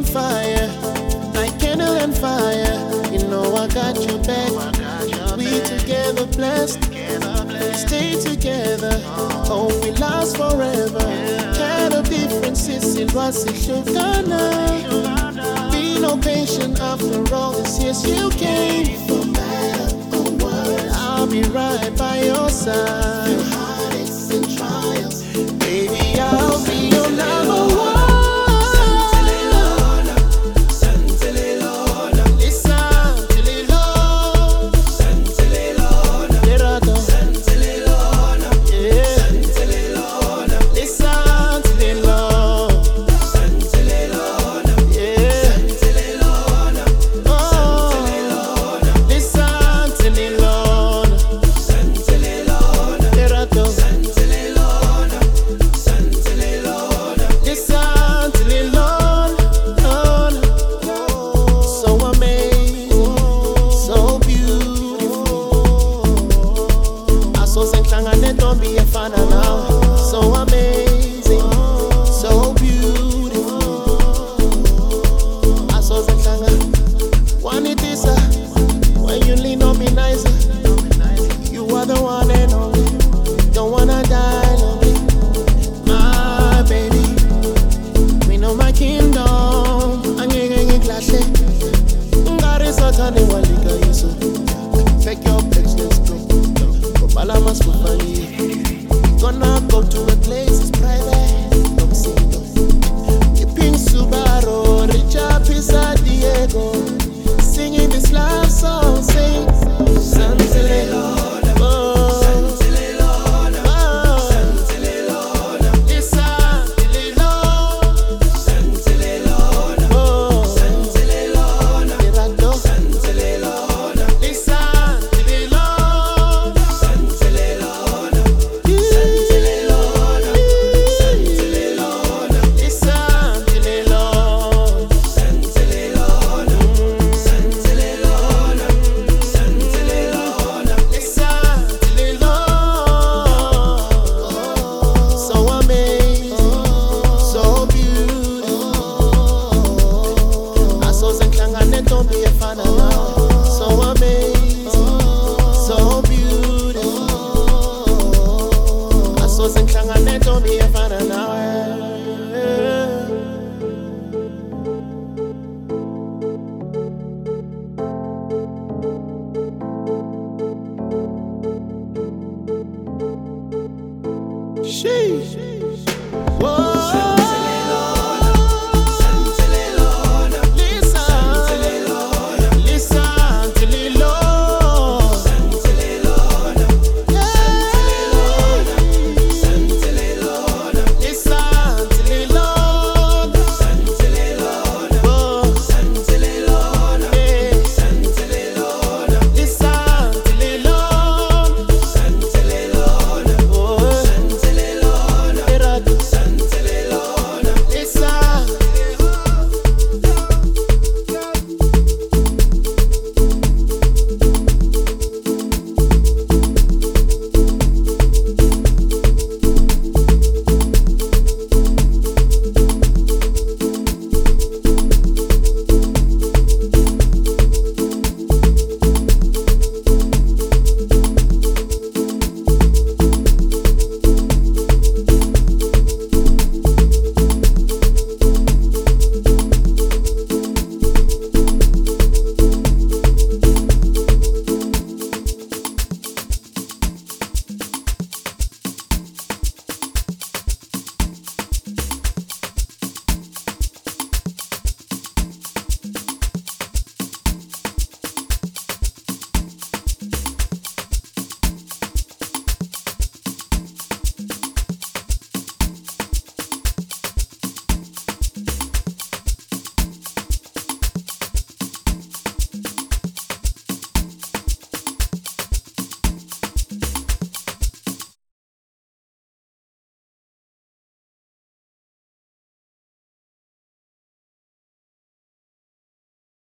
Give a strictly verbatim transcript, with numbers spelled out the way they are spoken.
fire, like candle and fire. You know I got your back. We together blessed, we stay together. Hope we last forever. Kind of differences in what's it should gonna be. No patient after all these years you came. For better or worse, I'll be right by your side. Through heartaches and trials, baby, I'll be your number one. Don't be a fan now. So amazing, so beautiful. I saw the thing. One it is uh, when you lean on me nicer. You are the one and only. Don't wanna die lonely, my baby. We know my kingdom. I'm getting classy. God is not on the one liquor you so. Take your place, let's go. Balamas for funny. Gonna go to a place it's private. Don't see no. Keeping Subaru, Richard Pisa Diego, singing this love song.